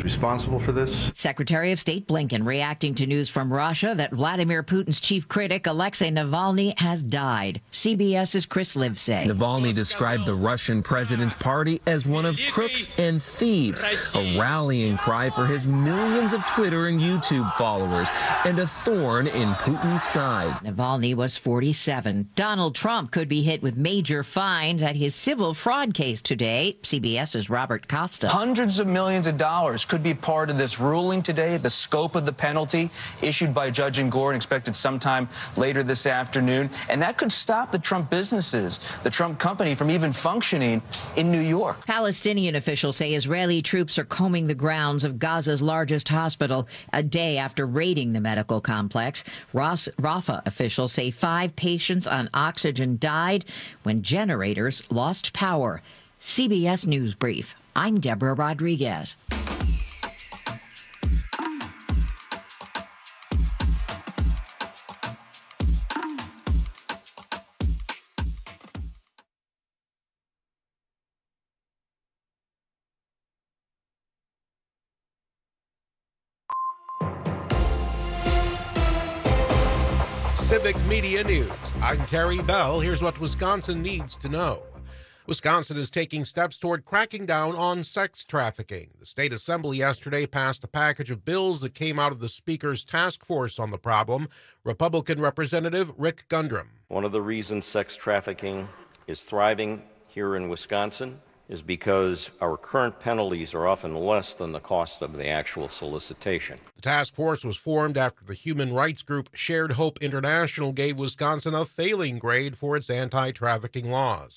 responsible for this. Secretary of State Blinken reacting to news from Russia that Vladimir Putin's chief critic, Alexei Navalny, has died. CBS's Chris Livesay. Navalny described the Russian president's party as one of crooks and thieves, a rallying cry for his millions of Twitter and YouTube followers, and a thorn in Putin's side. Navalny was 47. Donald Trump could be hit with major fines at his civil fraud case today. CBS's Robert Costa. Hundreds of millions of dollars could be part of this ruling today. The scope of the penalty issued by Judge Engoron expected sometime later this afternoon. And that could stop the Trump businesses, the Trump company, from even functioning in New York. Palestinian officials say Israeli troops are combing the grounds of Gaza's largest hospital a day after raiding the medical complex. Rafah officials say 5 patients on oxygen died when generators lost power. CBS News Brief. I'm Deborah Rodriguez. Civic Media News. I'm Terry Bell. Here's what Wisconsin needs to know. Wisconsin is taking steps toward cracking down on sex trafficking. The state assembly yesterday passed a package of bills that came out of the Speaker's task force on the problem. Republican Representative Rick Gundrum. One of the reasons sex trafficking is thriving here in Wisconsin is because our current penalties are often less than the cost of the actual solicitation. The task force was formed after the human rights group Shared Hope International gave Wisconsin a failing grade for its anti-trafficking laws.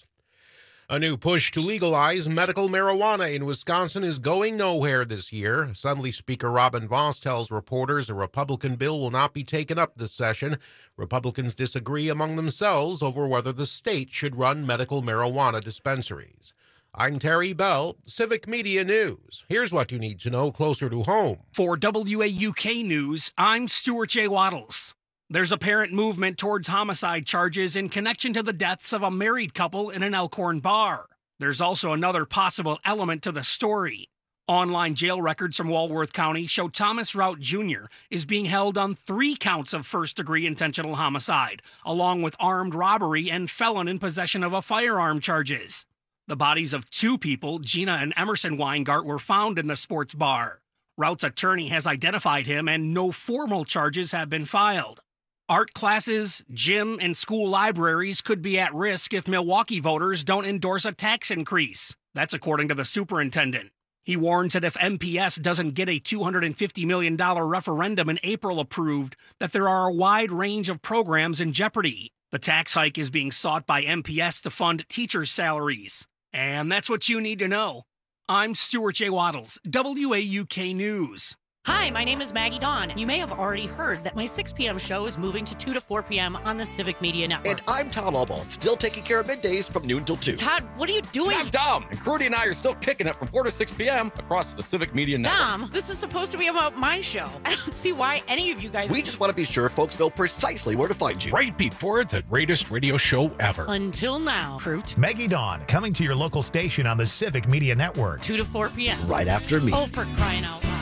A new push to legalize medical marijuana in Wisconsin is going nowhere this year. Assembly Speaker Robin Vos tells reporters a Republican bill will not be taken up this session. Republicans disagree among themselves over whether the state should run medical marijuana dispensaries. I'm Terry Bell, Civic Media News. Here's what you need to know closer to home. For WAUK News, I'm Stuart J. Waddles. There's apparent movement towards homicide charges in connection to the deaths of a married couple in an Elkhorn bar. There's also another possible element to the story. Online jail records from Walworth County show Thomas Rout Jr. is being held on 3 counts of first-degree intentional homicide, along with armed robbery and felon in possession of a firearm charges. The bodies of 2 people, Gina and Emerson Weingart, were found in the sports bar. Rout's attorney has identified him and no formal charges have been filed. Art classes, gym, and school libraries could be at risk if Milwaukee voters don't endorse a tax increase. That's according to the superintendent. He warns that if MPS doesn't get a $250 million referendum in April approved, that there are a wide range of programs in jeopardy. The tax hike is being sought by MPS to fund teachers' salaries. And that's what you need to know. I'm Stuart J. Waddles, WAUK News. Hi, my name is Maggie Dawn. You may have already heard that my 6 p.m. show is moving to 2 to 4 p.m. on the Civic Media Network. And I'm Tom Albaugh, still taking care of middays from noon till 2. Todd, what are you doing? I'm Dom, and Crudy and I are still kicking it from 4 to 6 p.m. across the Civic Media Network. Dom, this is supposed to be about my show. I don't see why any of you guys... We just want to be sure folks know precisely where to find you. Right before the greatest radio show ever. Until now, Fruit. Maggie Dawn, coming to your local station on the Civic Media Network. 2 to 4 p.m. Right after me. Oh, for crying out loud.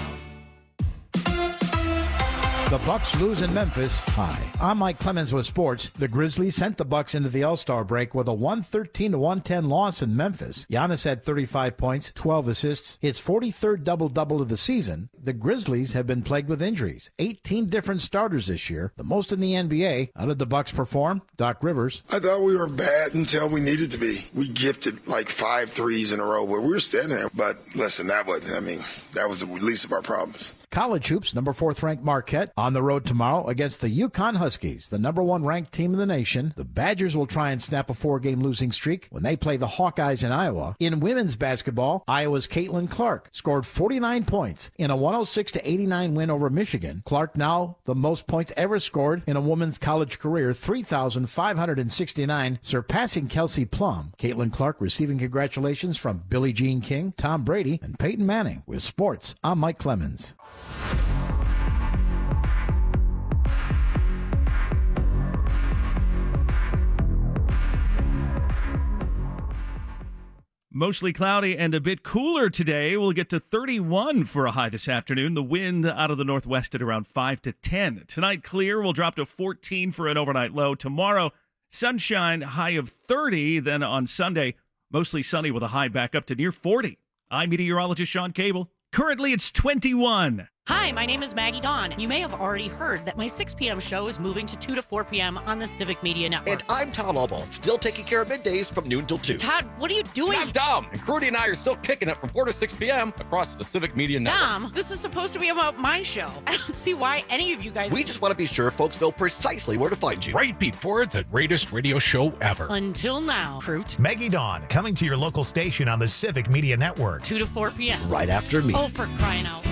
The Bucks lose in Memphis. Hi, I'm Mike Clemens with sports. The Grizzlies sent the Bucks into the All-Star break with a 113-110 loss in Memphis. Giannis had 35 points, 12 assists, his 43rd double-double of the season. The Grizzlies have been plagued with injuries. 18 different starters this year, the most in the NBA. How did the Bucks perform? Doc Rivers. I thought we were bad until we needed to be. We gifted like 5 threes in a row where we were standing there. But listen, that was the least of our problems. College hoops, number 4th ranked Marquette on the road tomorrow against the UConn Huskies, the number 1 ranked team in the nation. The Badgers will try and snap a 4-game losing streak when they play the Hawkeyes in Iowa. In women's basketball, Iowa's Caitlin Clark scored 49 points in a 106-89 win over Michigan. Clark now the most points ever scored in a woman's college career, 3,569, surpassing Kelsey Plum. Caitlin Clark receiving congratulations from Billie Jean King, Tom Brady, and Peyton Manning. With sports, I'm Mike Clemens. Mostly cloudy and a bit cooler today. We'll get to 31 for a high this afternoon. The wind out of the northwest at around 5 to 10. Tonight, clear. We'll drop to 14 for an overnight low. Tomorrow, sunshine, high of 30. Then on Sunday, mostly sunny with a high back up to near 40. I'm meteorologist Sean Cable. Currently, it's 21. Hi, my name is Maggie Dawn. You may have already heard that my 6 p.m. show is moving to 2 to 4 p.m. on the Civic Media Network. And I'm Todd Albaugh, still taking care of middays from noon till 2. Todd, what are you doing? I'm Dom, and Crudy and I are still kicking it from 4 to 6 p.m. across the Civic Media Network. Dom, this is supposed to be about my show. I don't see why any of you guys... We just want to be sure folks know precisely where to find you. Right before the greatest radio show ever. Until now, Fruit. Maggie Dawn, coming to your local station on the Civic Media Network. 2 to 4 p.m. Right after me. Oh, for crying out loud.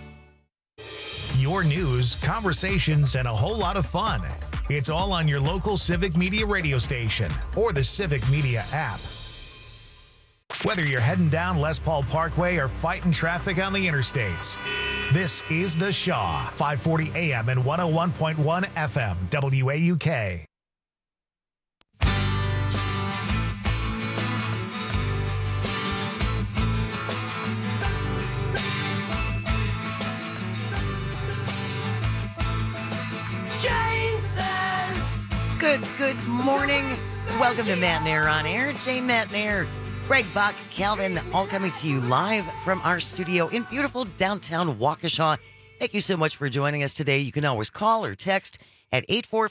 Your news, conversations, and a whole lot of fun. It's all on your local Civic Media radio station or the Civic Media app. Whether you're heading down Les Paul Parkway or fighting traffic on the interstates, this is The Shaw, 540 AM and 101.1 FM, WAUK. Good morning. Welcome to Matt Nair on Air. Jane Matt Nair, Greg Buck, Calvin, all coming to you live from our studio in beautiful downtown Waukesha. Thank you so much for joining us today. You can always call or text at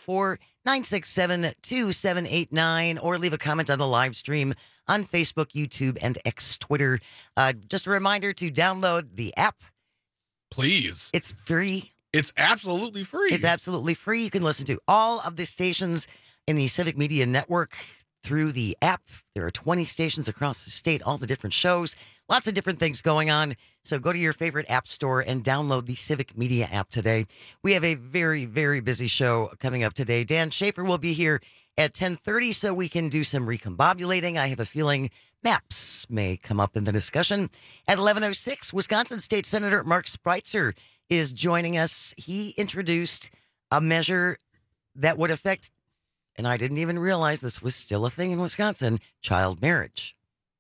844-967-2789 or leave a comment on the live stream on Facebook, YouTube, and X Twitter. Just a reminder to download the app. Please. It's free. It's absolutely free. It's absolutely free. You can listen to all of the stations in the Civic Media Network through the app. There are 20 stations across the state, all the different shows, lots of different things going on. So go to your favorite app store and download the Civic Media app today. We have a very, very busy show coming up today. Dan Schaefer will be here at 10:30 so we can do some recombobulating. I have a feeling maps may come up in the discussion. At 11:06, Wisconsin State Senator Mark Spreitzer is joining us. He introduced a measure that would affect, and I didn't even realize this was still a thing in Wisconsin, child marriage.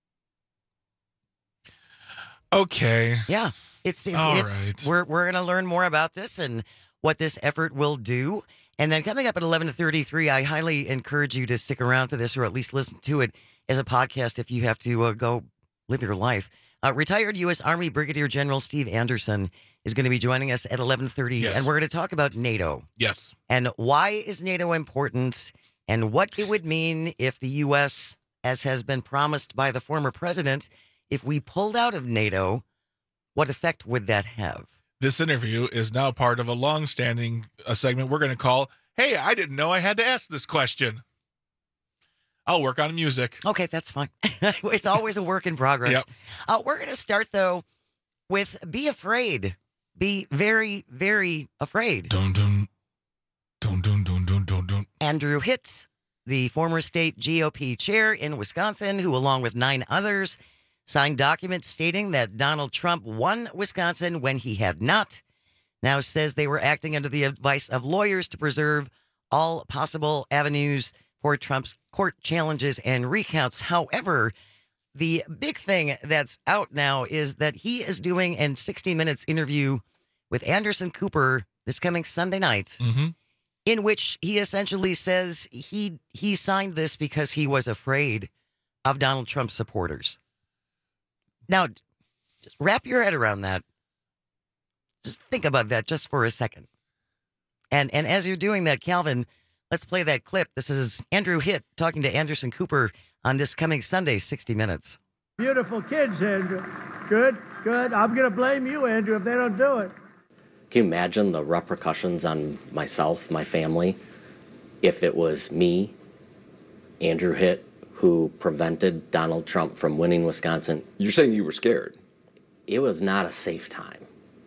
Okay. Yeah. Right. We're going to learn more about this and what this effort will do. And then coming up at 11:33, I highly encourage you to stick around for this or at least listen to it as a podcast if you have to go live your life. Retired U.S. Army Brigadier General Steve Anderson is going to be joining us at 11:30, yes. And we're going to talk about NATO. Yes. And why is NATO important and what it would mean if the U.S., as has been promised by the former president, if we pulled out of NATO, what effect would that have? This interview is now part of a long-standing segment we're going to call, Hey, I didn't know I had to ask this question. I'll work on music. Okay, that's fine. It's always a work in progress. Yep. We're going to start, though, with be afraid. Be very, very afraid. Dun, dun. Dun, dun, dun, dun, dun, dun. Andrew Hitt, the former state GOP chair in Wisconsin, who, along with 9 others, signed documents stating that Donald Trump won Wisconsin when he had not, now says they were acting under the advice of lawyers to preserve all possible avenues for Trump's court challenges and recounts. However, the big thing that's out now is that he is doing a 60 Minutes interview with Anderson Cooper this coming Sunday night, in which he essentially says he signed this because he was afraid of Donald Trump's supporters. Now, just wrap your head around that. Just think about that just for a second. And as you're doing that, Calvin, let's play that clip. This is Andrew Hitt talking to Anderson Cooper on this coming Sunday, 60 Minutes. Beautiful kids, Andrew. Good. I'm going to blame you, Andrew, if they don't do it. Can you imagine the repercussions on myself, my family, if it was me, Andrew Hitt, who prevented Donald Trump from winning Wisconsin? You're saying you were scared? It was not a safe time.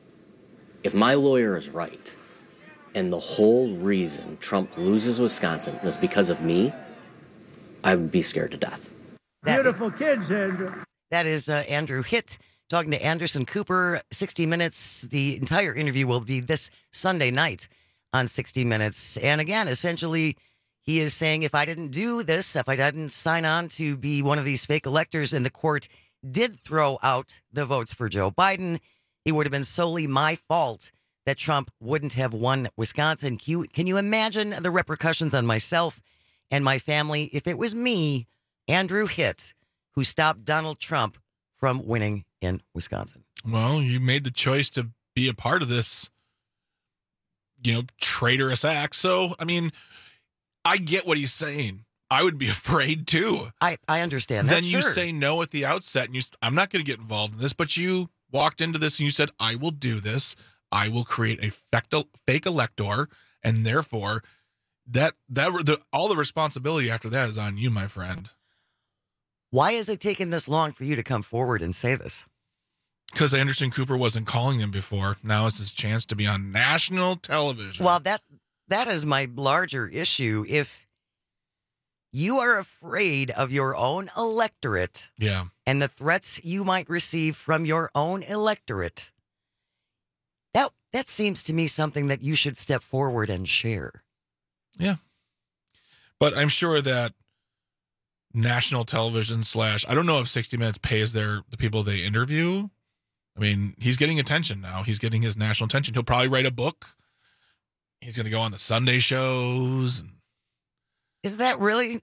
If my lawyer is right, and the whole reason Trump loses Wisconsin is because of me, I would be scared to death. Beautiful kids, Andrew. That is Andrew Hitt talking to Anderson Cooper. 60 Minutes. The entire interview will be this Sunday night on 60 Minutes. And again, essentially, He is saying, if I didn't do this, if I didn't sign on to be one of these fake electors and the court did throw out the votes for Joe Biden, it would have been solely my fault that Trump wouldn't have won Wisconsin. Can you imagine the repercussions on myself and my family if it was me, Andrew Hitt, who stopped Donald Trump from winning in Wisconsin? Well, you made the choice to be a part of this, traitorous act. So, I mean, I get what he's saying. I would be afraid too. I understand that. Then you say no at the outset, and I'm not going to get involved in this, but you walked into this and you said, I will do this. I will create a fake elector, and therefore all the responsibility after that is on you, my friend. Why is it taking this long for you to come forward and say this? Because Anderson Cooper wasn't calling him before. Now is his chance to be on national television. Well, that is my larger issue. If you are afraid of your own electorate, yeah, and the threats you might receive from your own electorate, that seems to me something that you should step forward and share. Yeah. But I'm sure that national television / I don't know if 60 Minutes pays the people they interview. I mean, he's getting attention now. He's getting his national attention. He'll probably write a book. He's going to go on the Sunday shows. Is that really?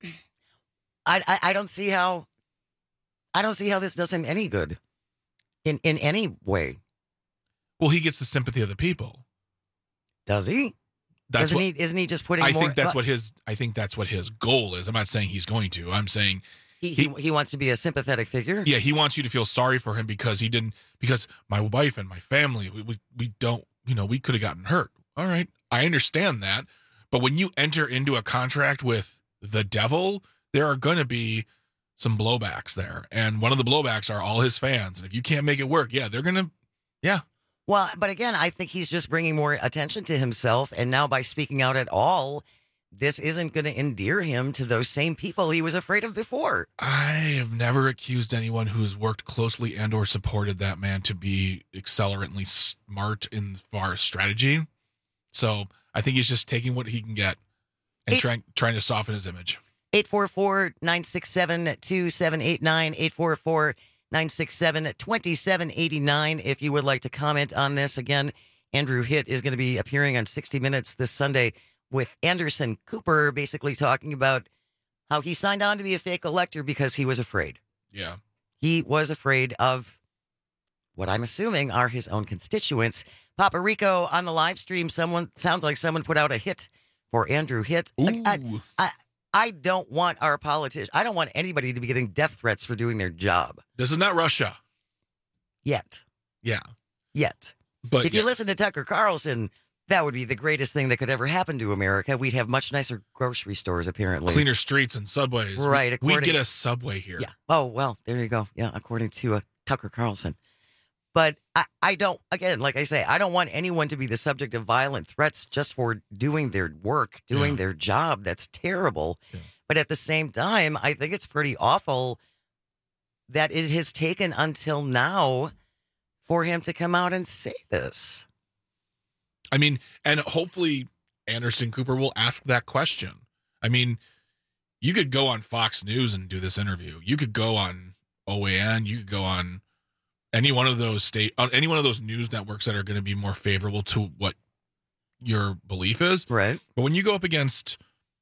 I don't see how this does him any good in any way. Well, he gets the sympathy of the people. Does he? Isn't he just putting more? I think that's what his goal is. I'm not saying he's going to. I'm saying he wants to be a sympathetic figure. Yeah, he wants you to feel sorry for him because my wife and my family, we don't, we could have gotten hurt. All right. I understand that. But when you enter into a contract with the devil, there are going to be some blowbacks there. And one of the blowbacks are all his fans. And if you can't make it work, they're going to, Well, but again, I think he's just bringing more attention to himself. And now by speaking out at all, this isn't going to endear him to those same people he was afraid of before. I have never accused anyone who's worked closely and or supported that man to be accelerantly smart in far as strategy. So I think he's just taking what he can get and trying to soften his image. 844-967-2789, 844-967-2789. If you would like to comment on this, again, Andrew Hitt is going to be appearing on 60 Minutes this Sunday with Anderson Cooper, basically talking about how he signed on to be a fake elector because he was afraid. Yeah. He was afraid of what I'm assuming are his own constituents. Papa Rico on the live stream, someone put out a hit for Andrew Hitt. I don't want our politicians. I don't want anybody to be getting death threats for doing their job. This is not Russia. Yet. Yeah. Yet. But if you listen to Tucker Carlson, that would be the greatest thing that could ever happen to America. We'd have much nicer grocery stores, apparently. Cleaner streets and subways. Right. We'd get a subway here. Yeah. Oh, well, there you go. Yeah, according to Tucker Carlson. But I don't, again, like I say, I don't want anyone to be the subject of violent threats just for doing their work, doing their job. That's terrible. Yeah. But at the same time, I think it's pretty awful that it has taken until now for him to come out and say this. I mean, and hopefully Anderson Cooper will ask that question. I mean, you could go on Fox News and do this interview. You could go on OAN. You could go on any one of those news networks that are going to be more favorable to what your belief is. Right. But when you go up against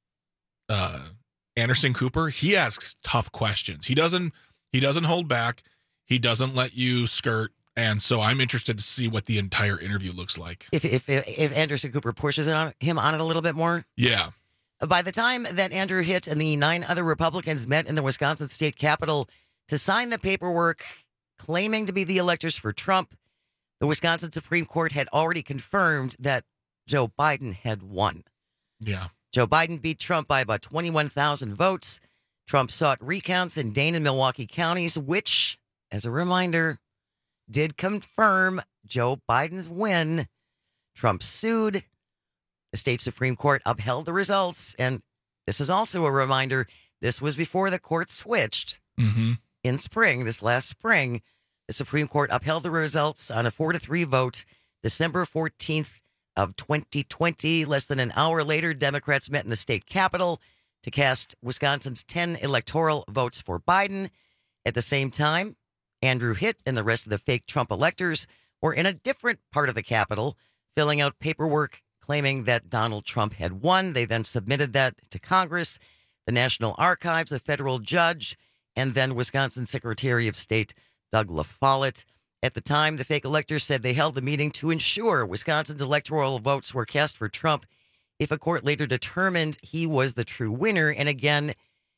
Anderson Cooper, he asks tough questions. He doesn't hold back. He doesn't let you skirt. And so I'm interested to see what the entire interview looks like. If Anderson Cooper pushes him on it a little bit more. Yeah. By the time that Andrew Hitt and the 9 other Republicans met in the Wisconsin state capitol to sign the paperwork claiming to be the electors for Trump, the Wisconsin Supreme Court had already confirmed that Joe Biden had won. Yeah. Joe Biden beat Trump by about 21,000 votes. Trump sought recounts in Dane and Milwaukee counties, which, as a reminder, did confirm Joe Biden's win. Trump sued. The state Supreme Court upheld the results. And this is also a reminder, this was before the court switched. Mm-hmm. In spring, this last spring, the Supreme Court upheld the results on a 4-3 vote, December 14th of 2020. Less than an hour later, Democrats met in the state capitol to cast Wisconsin's 10 electoral votes for Biden. At the same time, Andrew Hitt and the rest of the fake Trump electors were in a different part of the Capitol, filling out paperwork claiming that Donald Trump had won. They then submitted that to Congress, the National Archives, a federal judge, and then Wisconsin Secretary of State Doug LaFollette. At the time, the fake electors said they held the meeting to ensure Wisconsin's electoral votes were cast for Trump if a court later determined he was the true winner. And again,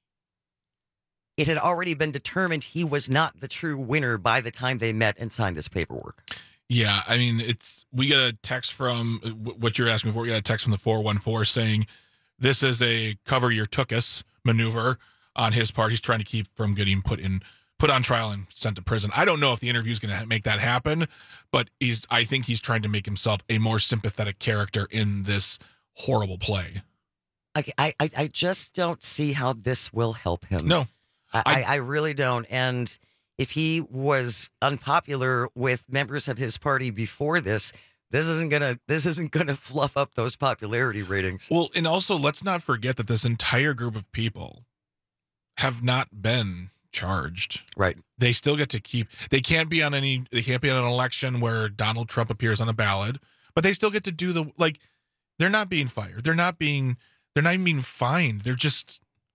it had already been determined he was not the true winner by the time they met and signed this paperwork. Yeah, I mean, we got a text from what you're asking for. We got a text from the 414 saying this is a cover your tookus maneuver on his part. He's trying to keep from getting put on trial and sent to prison. I don't know if the interview is going to make that happen, but I think he's trying to make himself a more sympathetic character in this horrible play. I just don't see how this will help him. No. I really don't. And if he was unpopular with members of his party before this isn't gonna fluff up those popularity ratings. Well, and also let's not forget that this entire group of people have not been charged. Right. They still get to they can't be on an election where Donald Trump appears on a ballot, but they still get to do they're not being fired. They're not even being fined. They're just,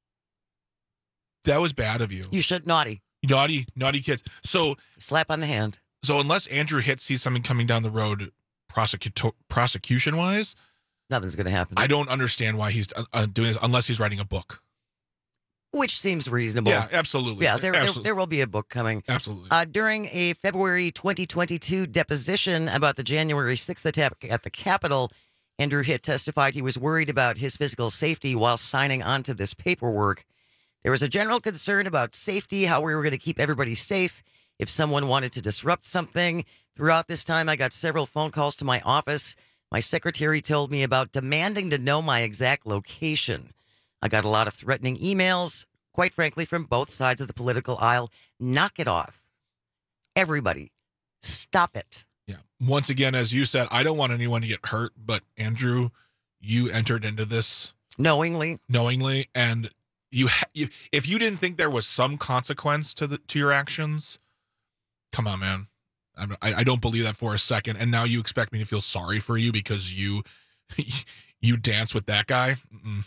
that was bad of you. You should naughty kids. So slap on the hand. So unless Andrew Hitt sees something coming down the road, prosecution wise, nothing's going to happen. I don't understand why he's doing this unless he's writing a book, which seems reasonable. Yeah, absolutely. Yeah, there will be a book coming. Absolutely. During a February 2022 deposition about the January 6th attack at the Capitol, Andrew Hitt testified he was worried about his physical safety while signing onto this paperwork. There was a general concern about safety, how we were going to keep everybody safe if someone wanted to disrupt something. Throughout this time, I got several phone calls to my office. My secretary told me about demanding to know my exact location. I got a lot of threatening emails, quite frankly, from both sides of the political aisle. Knock it off. Everybody, stop it. Yeah. Once again, as you said, I don't want anyone to get hurt, but Andrew, you entered into this knowingly, and you if you didn't think there was some consequence to your actions, come on, man. I don't believe that for a second. And now you expect me to feel sorry for you because you dance with that guy.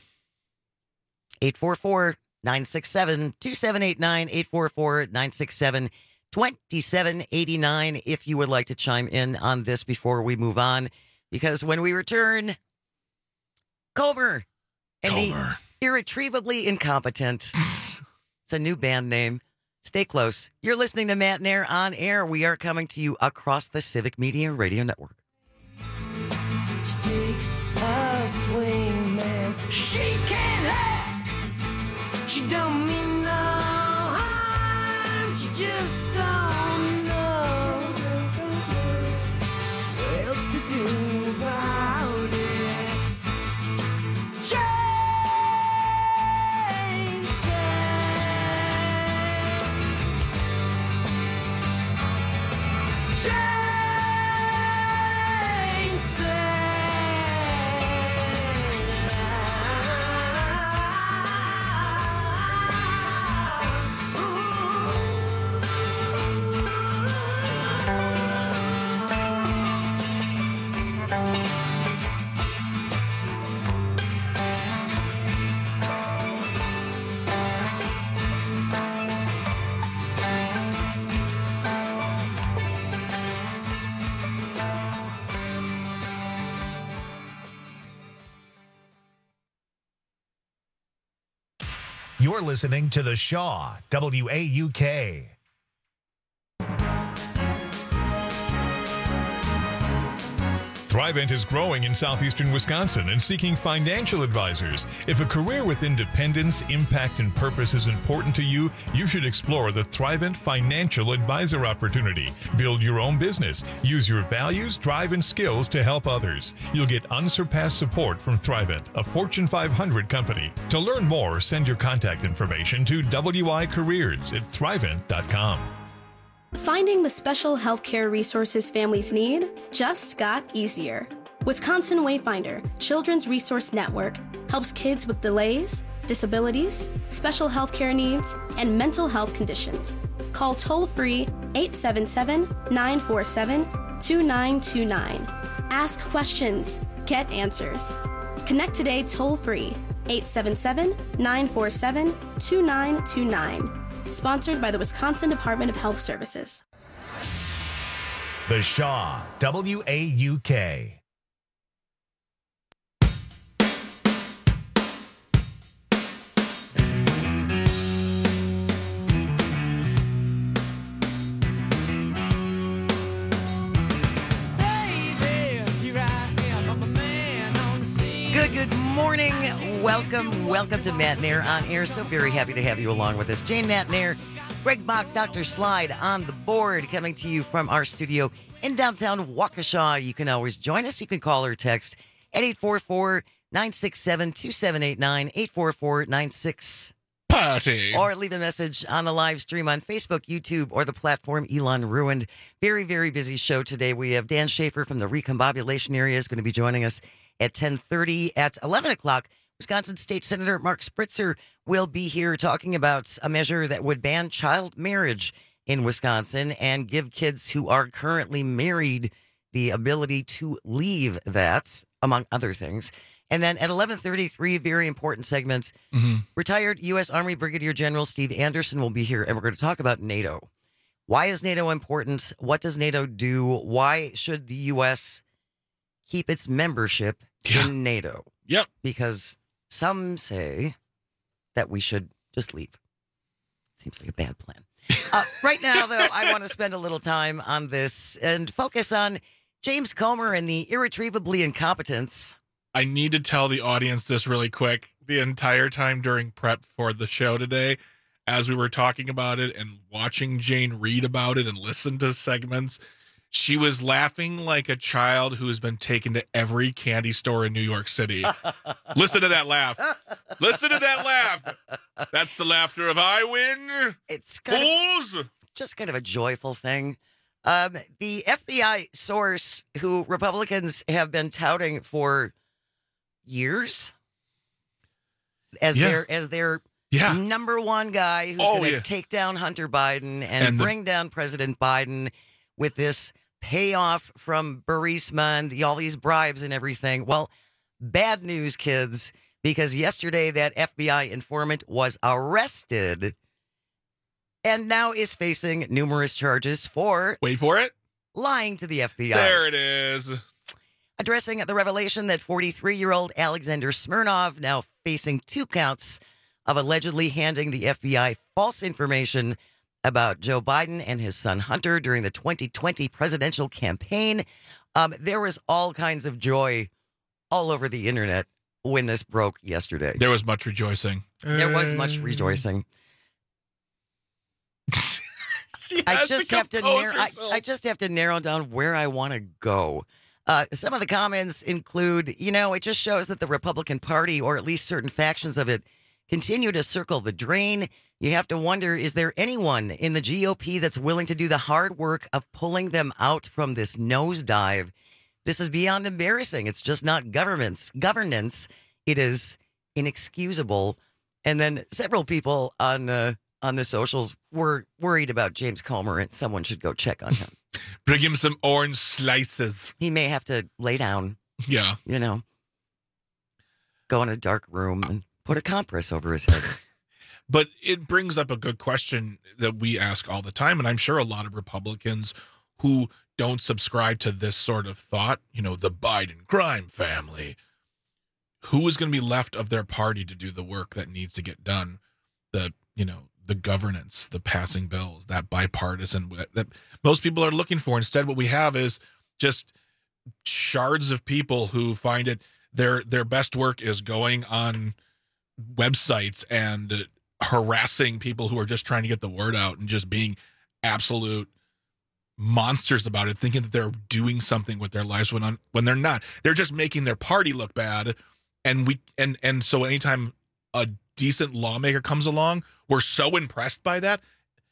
844-967-2789, 844-967-2789 if you would like to chime in on this before we move on. Because when we return, Comer and the Irretrievably Incompetent. It's a new band name. Stay close. You're listening to Matt and Air on Air. We are coming to you across the Civic Media Radio Network. She takes a swing, man. She can't hurt. She don't mean no harm. She just don't know what else to do about it. You're listening to The Shaw, WAUK. Thrivent is growing in southeastern Wisconsin and seeking financial advisors. If a career with independence, impact, and purpose is important to you, you should explore the Thrivent Financial Advisor opportunity. Build your own business. Use your values, drive, and skills to help others. You'll get unsurpassed support from Thrivent, a Fortune 500 company. To learn more, send your contact information to wicareers@thrivent.com. Finding the special healthcare resources families need just got easier. Wisconsin Wayfinder Children's Resource Network helps kids with delays, disabilities, special health care needs, and mental health conditions. Call toll-free 877-947-2929. Ask questions. Get answers. Connect today toll-free 877-947-2929. Sponsored by the Wisconsin Department of Health Services. The Shaw, WAUK. Good morning. Welcome to Matt Nair on Air. So very happy to have you along with us. Jane Matt Nair, Greg Bach, Dr. Slide on the board, coming to you from our studio in downtown Waukesha. You can always join us. You can call or text at 844-967-2789, 844-96 Party. Or leave a message on the live stream on Facebook, YouTube, or the platform Elon Ruined. Very, very busy show today. We have Dan Schaefer from the Recombobulation area is going to be joining us at 10:30. At 11 o'clock, Wisconsin State Senator Mark Spritzer will be here talking about a measure that would ban child marriage in Wisconsin and give kids who are currently married the ability to leave that, among other things. And then at 11:33, very important segments. Retired U.S. Army Brigadier General Steve Anderson will be here, and we're going to talk about NATO. Why is NATO important? What does NATO do? Why should the U.S. keep its membership in NATO? Yep. Because some say that we should just leave. Seems like a bad plan. Right now, though, I want to spend a little time on this and focus on James Comer and the irretrievably incompetent. I need to tell the audience this really quick. The entire time during prep for the show today, as we were talking about it and watching Jane read about it and listen to segments, she was laughing like a child who has been taken to every candy store in New York City. Listen to that laugh. Listen to that laugh. That's the laughter of I win. It's just kind of a joyful thing. The FBI source who Republicans have been touting for years as their number one guy who's going to take down Hunter Biden and bring down President Biden with this payoff from Burisma and all these bribes and everything. Well, bad news, kids, because yesterday that FBI informant was arrested and now is facing numerous charges for... Wait for it. Lying to the FBI. There it is. Addressing the revelation that 43-year-old Alexander Smirnov now facing 2 counts of allegedly handing the FBI false information about Joe Biden and his son Hunter during the 2020 presidential campaign. There was all kinds of joy all over the internet when this broke yesterday. There was much rejoicing. There was much rejoicing. I just have to narrow down where I want to go. Some of the comments include, it just shows that the Republican Party, or at least certain factions of it, continue to circle the drain. You have to wonder, is there anyone in the GOP that's willing to do the hard work of pulling them out from this nosedive? This is beyond embarrassing. It's just not governance. It is inexcusable. And then several people on the socials were worried about James Comer, and someone should go check on him. Bring him some orange slices. He may have to lay down. Yeah. Go in a dark room and put a compress over his head. But it brings up a good question that we ask all the time, and I'm sure a lot of Republicans who don't subscribe to this sort of thought, the Biden crime family, who is going to be left of their party to do the work that needs to get done? The governance, the passing bills, that bipartisan that most people are looking for. Instead, what we have is just shards of people who find it their best work is going on websites and harassing people who are just trying to get the word out and just being absolute monsters about it, thinking that they're doing something with their lives when they're not. They're just making their party look bad. And so anytime a decent lawmaker comes along, we're so impressed by that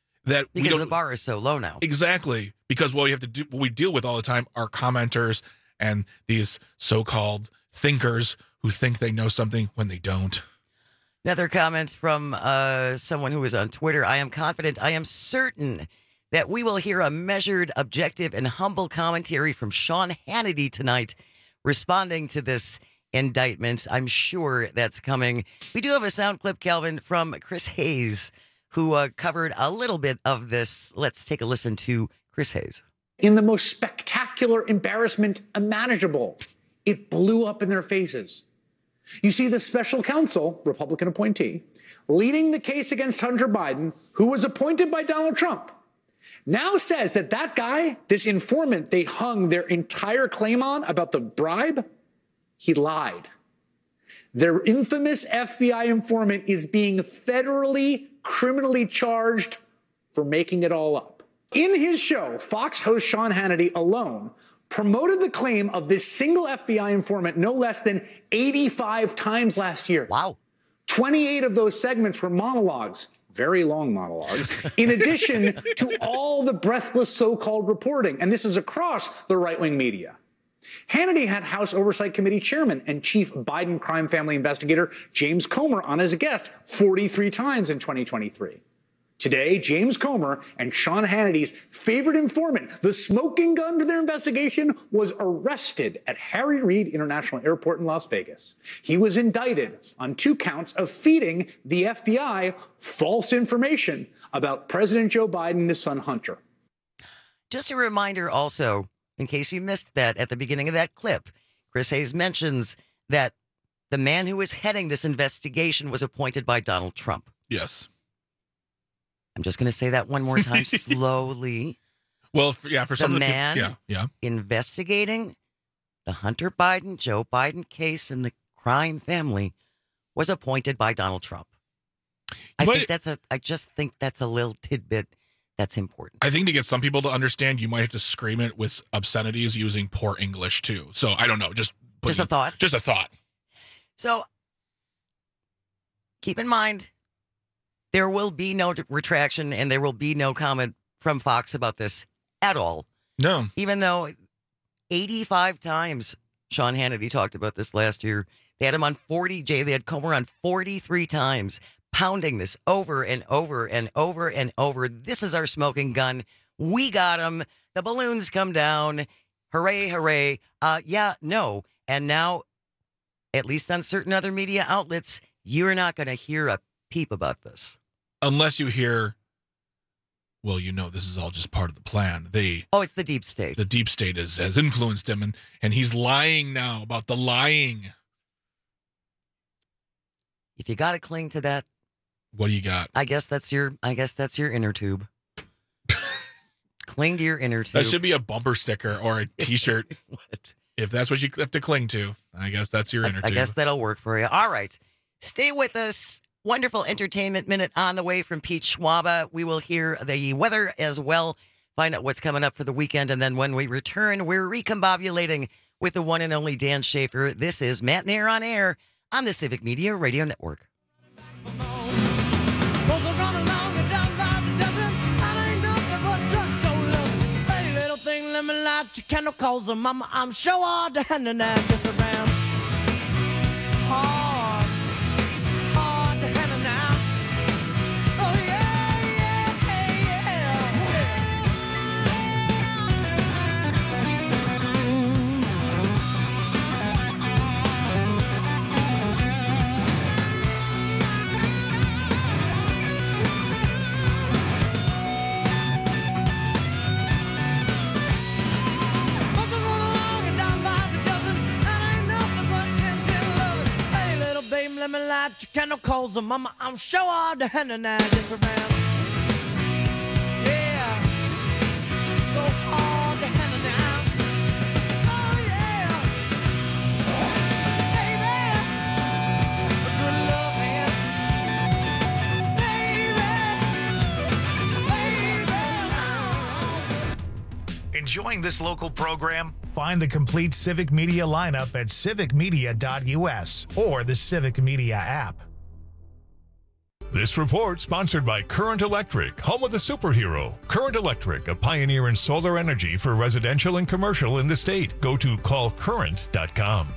because the bar is so low now. Exactly. Because what we deal with all the time are commenters and these so-called thinkers who think they know something when they don't. Another comment from someone who was on Twitter. I am confident, I am certain that we will hear a measured, objective, and humble commentary from Sean Hannity tonight responding to this indictment. I'm sure that's coming. We do have a sound clip, Calvin, from Chris Hayes, who covered a little bit of this. Let's take a listen to Chris Hayes. In the most spectacular embarrassment imaginable, it blew up in their faces. You see the special counsel, Republican appointee, leading the case against Hunter Biden, who was appointed by Donald Trump, now says that that guy, this informant they hung their entire claim on about the bribe, he lied. Their infamous FBI informant is being federally, criminally charged for making it all up. In his show, Fox host Sean Hannity alone promoted the claim of this single FBI informant no less than 85 times last year. Wow. 28 of those segments were monologues, very long monologues, in addition to all the breathless so-called reporting. And this is across the right-wing media. Hannity had House Oversight Committee chairman and chief Biden crime family investigator James Comer on as a guest 43 times in 2023. Today, James Comer and Sean Hannity's favorite informant, the smoking gun for their investigation, was arrested at Harry Reid International Airport in Las Vegas. He was indicted on 2 counts of feeding the FBI false information about President Joe Biden and his son Hunter. Just a reminder also, in case you missed that at the beginning of that clip, Chris Hayes mentions that the man who was heading this investigation was appointed by Donald Trump. Yes. I'm just going to say that one more time slowly. Well, for some the of the man investigating the Hunter Biden, Joe Biden case in the crime family was appointed by Donald Trump. I just think that's a little tidbit that's important. I think to get some people to understand, you might have to scream it with obscenities using poor English too. So I don't know. Just a thought. Just a thought. So keep in mind, there will be no retraction and there will be no comment from Fox about this at all. No. Even though 85 times Sean Hannity talked about this last year. They had him on they had Comer on 43 times, pounding this over and over and over and over. This is our smoking gun. We got him. The balloons come down. Hooray, hooray. No. And now, at least on certain other media outlets, you're not going to hear a peep about this. Unless you hear, well, this is all just part of the plan. It's the deep state. The deep state has influenced him, and he's lying now about the lying. If you got to cling to that, what do you got? I guess that's your inner tube. Cling to your inner tube. That should be a bumper sticker or a T-shirt. What? If that's what you have to cling to, I guess that's your inner tube. I guess that'll work for you. All right. Stay with us. Wonderful entertainment minute on the way from Pete Schwaba. We will hear the weather as well, find out what's coming up for the weekend, and then when we return, we're recombobulating with the one and only Dan Schaefer. This is Matt Nair on Air on the Civic Media Radio Network. Let me light your candle, cause mama, I'm sure all the hand and ass gets around. Hard to handle now. Oh yeah, let me light your candle, cause mama, I'm sure all the hand and I gets around. Yeah. Go hard to handle now. Oh yeah. Baby. A good love hand. Baby. Enjoying this local program? Find the complete Civic Media lineup at civicmedia.us or the Civic Media app. This report sponsored by Current Electric, home of the superhero. Current Electric, a pioneer in solar energy for residential and commercial in the state. Go to callcurrent.com.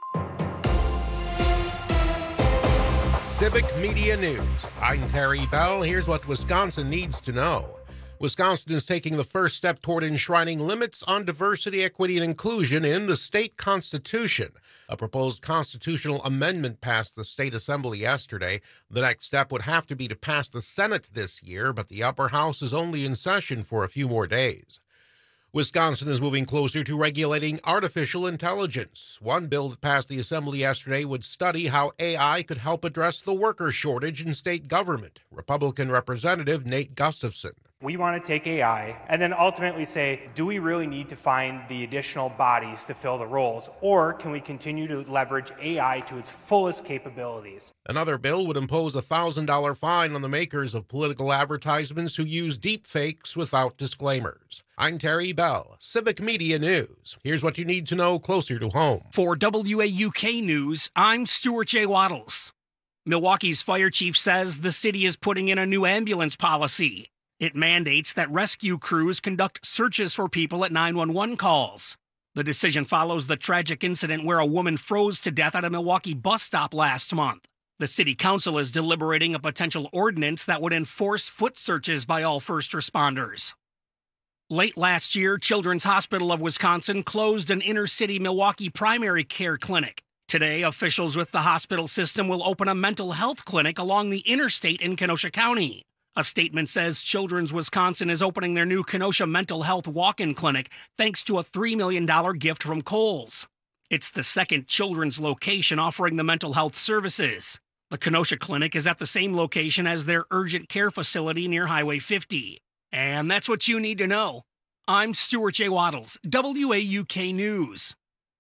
Civic Media News. I'm Terry Bell. Here's what Wisconsin needs to know. Wisconsin is taking the first step toward enshrining limits on diversity, equity, and inclusion in the state constitution. A proposed constitutional amendment passed the state assembly yesterday. The next step would have to be to pass the Senate this year, but the upper house is only in session for a few more days. Wisconsin is moving closer to regulating artificial intelligence. One bill that passed the assembly yesterday would study how AI could help address the worker shortage in state government. Republican Representative Nate Gustafson. We want to take AI and then ultimately say, do we really need to find the additional bodies to fill the roles, or can we continue to leverage AI to its fullest capabilities? Another bill would impose a $1,000 fine on the makers of political advertisements who use deep fakes without disclaimers. I'm Terry Bell, Civic Media News. Here's what you need to know closer to home. For WAUK News, I'm Stuart J. Waddles. Milwaukee's fire chief says the city is putting in a new ambulance policy. It mandates that rescue crews conduct searches for people at 911 calls. The decision follows the tragic incident where a woman froze to death at a Milwaukee bus stop last month. The city council is deliberating a potential ordinance that would enforce foot searches by all first responders. Late last year, Children's Hospital of Wisconsin closed an inner-city Milwaukee primary care clinic. Today, officials with the hospital system will open a mental health clinic along the interstate in Kenosha County. A statement says Children's Wisconsin is opening their new Kenosha Mental Health Walk-In Clinic thanks to a $3 million gift from Kohl's. It's the second children's location offering the mental health services. The Kenosha Clinic is at the same location as their urgent care facility near Highway 50. And that's what you need to know. I'm Stuart J. Waddles, WAUK News.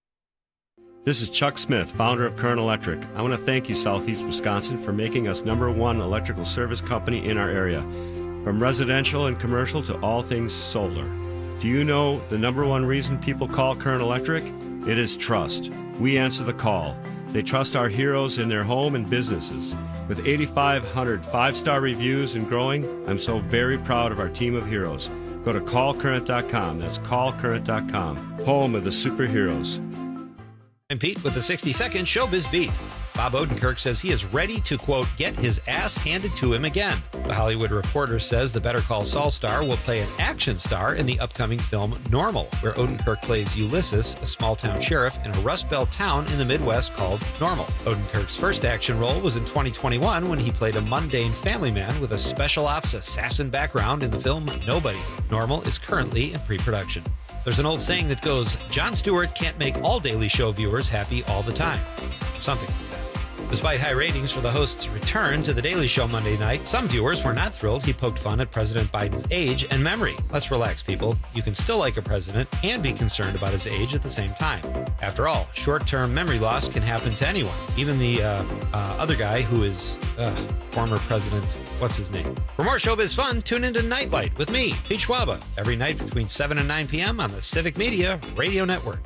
This is Chuck Smith, founder of Current Electric. I want to thank you, Southeast Wisconsin, for making us #1 electrical service company in our area. From residential and commercial to all things solar. Do you know the #1 reason people call Current Electric? It is trust. We answer the call. They trust our heroes in their home and businesses. With 8,500 five-star reviews and growing, I'm so very proud of our team of heroes. Go to callcurrent.com. That's callcurrent.com. Home of the superheroes. I'm Pete with the 60-second Showbiz Beat. Bob Odenkirk says he is ready to, quote, get his ass handed to him again. The Hollywood Reporter says the Better Call Saul star will play an action star in the upcoming film Normal, where Odenkirk plays Ulysses, a small-town sheriff in a Rust Belt town in the Midwest called Normal. Odenkirk's first action role was in 2021 when he played a mundane family man with a special ops assassin background in the film Nobody. Normal is currently in pre-production. There's an old saying that goes, Jon Stewart can't make all Daily Show viewers happy all the time. Something like that. Despite high ratings for the host's return to The Daily Show Monday night, some viewers were not thrilled he poked fun at President Biden's age and memory. Let's relax, people. You can still like a president and be concerned about his age at the same time. After all, short-term memory loss can happen to anyone. Even the other guy who is former president, what's his name? For more showbiz fun, tune into Nightlight with me, Pete Schwaba, every night between 7 and 9 p.m. on the Civic Media Radio Network.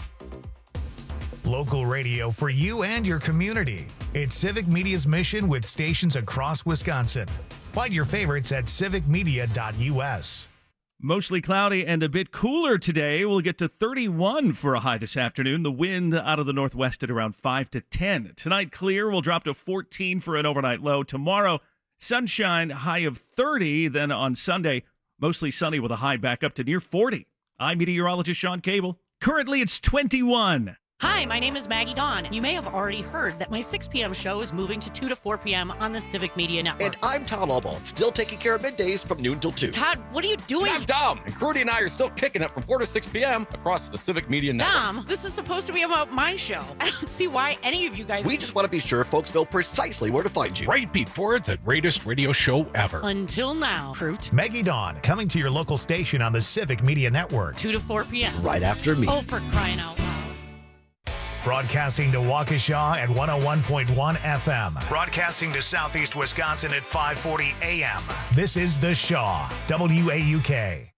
Local radio for you and your community. It's Civic Media's mission with stations across Wisconsin. Find your favorites at civicmedia.us. Mostly cloudy and a bit cooler today. We'll get to 31 for a high this afternoon. The wind out of the northwest at around 5 to 10. Tonight, clear. We'll drop to 14 for an overnight low. Tomorrow, sunshine, high of 30. Then on Sunday, mostly sunny with a high back up to near 40. I'm meteorologist Sean Cable. Currently, it's 21. Hi, my name is Maggie Dawn. You may have already heard that my 6 p.m. show is moving to 2 to 4 p.m. on the Civic Media Network. And I'm Tom Albaugh, still taking care of middays from noon till 2. Todd, what are you doing? I'm Dom, and Crudy and I are still kicking it from 4 to 6 p.m. across the Civic Media Network. Dom, this is supposed to be about my show. I don't see why any of you guys... We just want to be sure folks know precisely where to find you. Right before the greatest radio show ever. Until now, Fruit. Maggie Dawn, coming to your local station on the Civic Media Network. 2 to 4 p.m. Right after me. Oh, for crying out loud. Broadcasting to Waukesha at 101.1 FM. Broadcasting to Southeast Wisconsin at 540 AM. This is The Shaw, WAUK.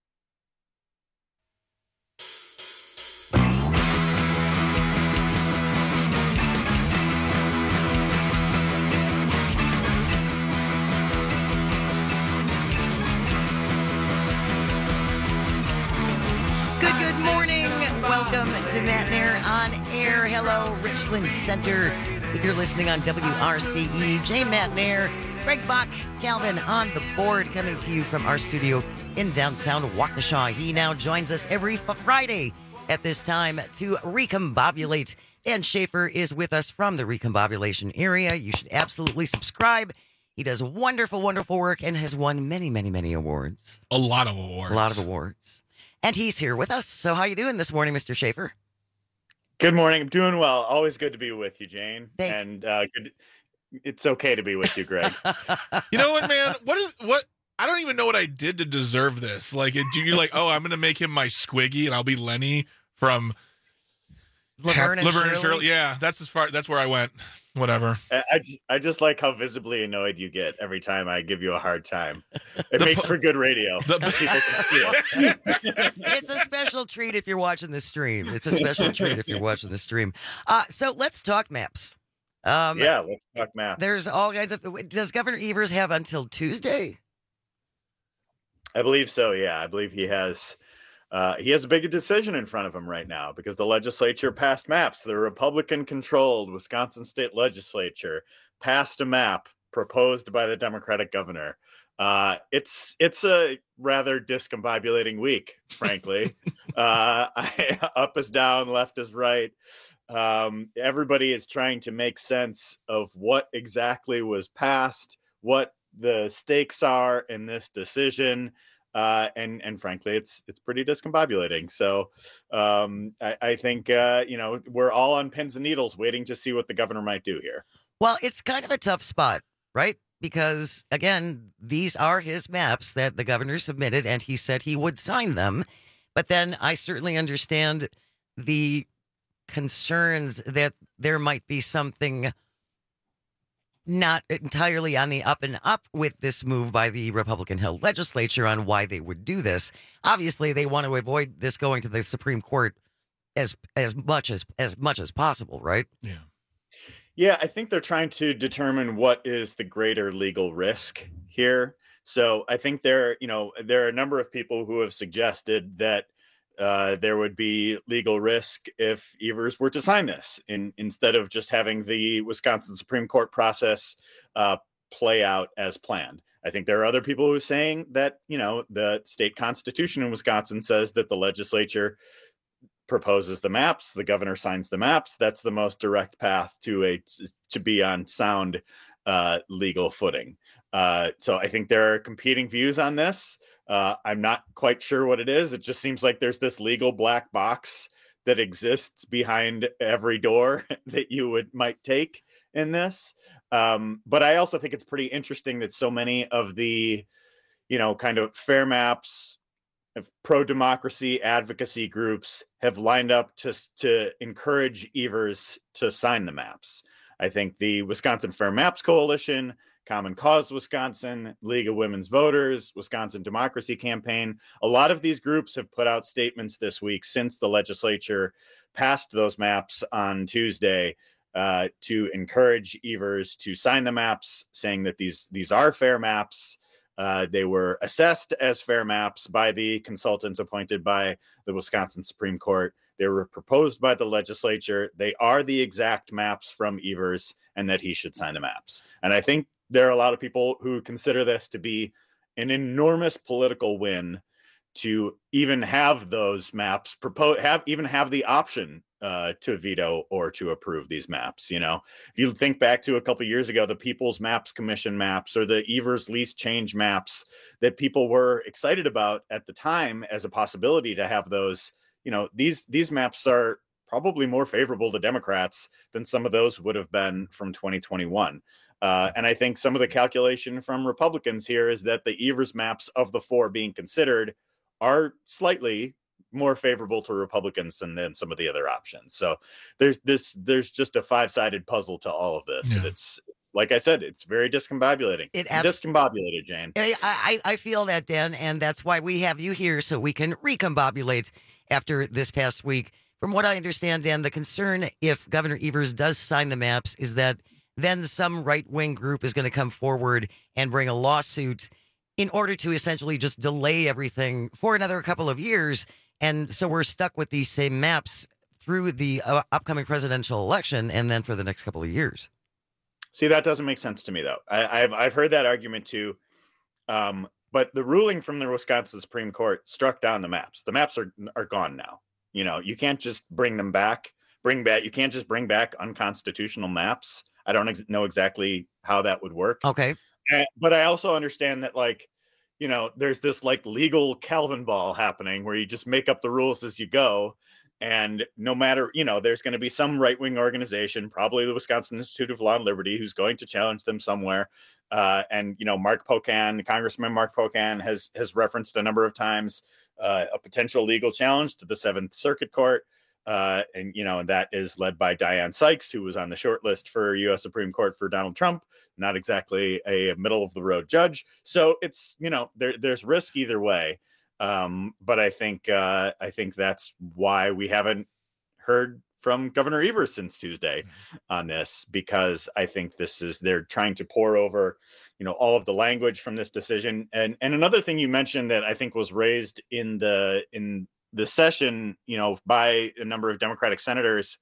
to Matt Nair on air. Hello, Richland Center. If you're listening on WRCE, Jane Matt Nair, Greg Bach, Calvin on the board, coming to you from our studio in downtown Waukesha. He now joins us every Friday at this time to recombobulate. Dan Schaefer is with us from the recombobulation area. You should absolutely subscribe. He does wonderful, wonderful work and has won many, many, many awards. A lot of awards. A lot of awards. And he's here with us. So how you doing this morning, Mr. Schaefer? Good morning. I'm doing well. Always good to be with you, Jane. Good. It's okay to be with you, Greg. You know what, man? What? I don't even know what I did to deserve this. Like, you're like, oh, I'm going to make him my Squiggy, and I'll be Lenny from Laverne and Shirley. Yeah, that's where I went. Whatever. I just like how visibly annoyed you get every time I give you a hard time. It makes for good radio. People can see it. It's a special treat if you're watching the stream. So let's talk maps. Yeah, let's talk maps. There's all kinds of. Does Governor Evers have until Tuesday? I believe so. Yeah, I believe he has. He has a big decision in front of him right now because the legislature passed maps. The Republican-controlled Wisconsin state legislature passed a map proposed by the Democratic governor. It's a rather discombobulating week, frankly. Up is down, left is right. Everybody is trying to make sense of what exactly was passed, what the stakes are in this decision. And frankly, it's pretty discombobulating. So I think, we're all on pins and needles waiting to see what the governor might do here. Well, it's kind of a tough spot, right? Because, again, these are his maps that the governor submitted, and he said he would sign them. But then I certainly understand the concerns that there might be something not entirely on the up and up with this move by the Republican-held legislature on why they would do this. Obviously, they want to avoid this going to the Supreme Court as much as possible, right? Yeah. Yeah, I think they're trying to determine what is the greater legal risk here. So I think there are a number of people who have suggested that there would be legal risk if Evers were to sign this instead of just having the Wisconsin Supreme Court process play out as planned. I think there are other people who are saying that, the state constitution in Wisconsin says that the legislature proposes the maps, the governor signs the maps. That's the most direct path to be on sound legal footing. So I think there are competing views on this. I'm not quite sure what it is. It just seems like there's this legal black box that exists behind every door that you might take in this. But I also think it's pretty interesting that so many of the, kind of fair maps, pro-democracy advocacy groups have lined up to encourage Evers to sign the maps. I think the Wisconsin Fair Maps Coalition, Common Cause Wisconsin, League of Women's Voters, Wisconsin Democracy Campaign. A lot of these groups have put out statements this week since the legislature passed those maps on Tuesday to encourage Evers to sign the maps, saying that these are fair maps. They were assessed as fair maps by the consultants appointed by the Wisconsin Supreme Court. They were proposed by the legislature. They are the exact maps from Evers, and that he should sign the maps. And I think there are a lot of people who consider this to be an enormous political win to even have those maps have the option to veto or to approve these maps. If you think back to a couple of years ago, the People's Maps Commission maps or the Evers lease change maps that people were excited about at the time as a possibility to have those, these maps are probably more favorable to Democrats than some of those would have been from 2021. And I think some of the calculation from Republicans here is that the Evers maps of the four being considered are slightly more favorable to Republicans than some of the other options. So there's just a five-sided puzzle to all of this. Yeah. And it's like I said, it's very discombobulating. Discombobulated, Jane. I feel that, Dan, and that's why we have you here so we can recombobulate after this past week. From what I understand, Dan, the concern if Governor Evers does sign the maps is that then some right-wing group is going to come forward and bring a lawsuit in order to essentially just delay everything for another couple of years. And so we're stuck with these same maps through the upcoming presidential election and then for the next couple of years. See, that doesn't make sense to me, though. I've heard that argument too. But the ruling from the Wisconsin Supreme Court struck down the maps. The maps are gone now. You know, you can't just bring them back. You can't just bring back unconstitutional maps. I don't know exactly how that would work. Okay. But I also understand that, like, you know, there's this like legal Calvin ball happening where you just make up the rules as you go. And no matter, you know, there's going to be some right-wing organization, probably the Wisconsin Institute of Law and Liberty, who's going to challenge them somewhere. And, you know, Congressman Mark Pocan has referenced a number of times a potential legal challenge to the Seventh Circuit Court. And, you know, that is led by Dianne Sykes, who was on the short list for U.S. Supreme Court for Donald Trump, not exactly a middle of the road judge. So it's, you know, there's risk either way. But I think that's why we haven't heard from Governor Evers since Tuesday on this, because I think they're trying to pour over, you know, all of the language from this decision. And another thing you mentioned that I think was raised in the session, you know, by a number of Democratic senators,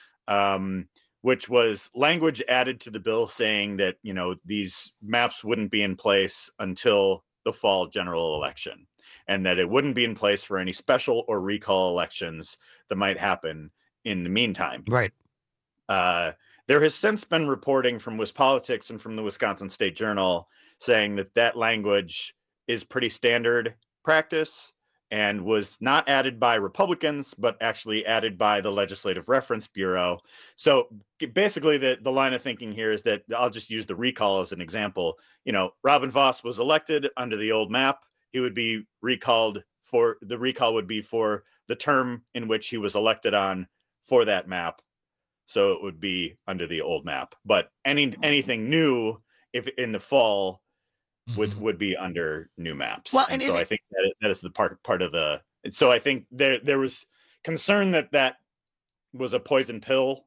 which was language added to the bill saying that, you know, these maps wouldn't be in place until the fall general election, and that it wouldn't be in place for any special or recall elections that might happen in the meantime. Right. There has since been reporting from WisPolitics and from the Wisconsin State Journal saying that language is pretty standard practice and was not added by Republicans, but actually added by the Legislative Reference Bureau. So basically the line of thinking here is that, I'll just use the recall as an example. You know, Robin Vos was elected under the old map. He would be recalled the recall would be for the term in which he was elected on for that map. So it would be under the old map, but anything new, if in the fall, would be under new maps. Well, and so I think that is the part of the. So I think there was concern that was a poison pill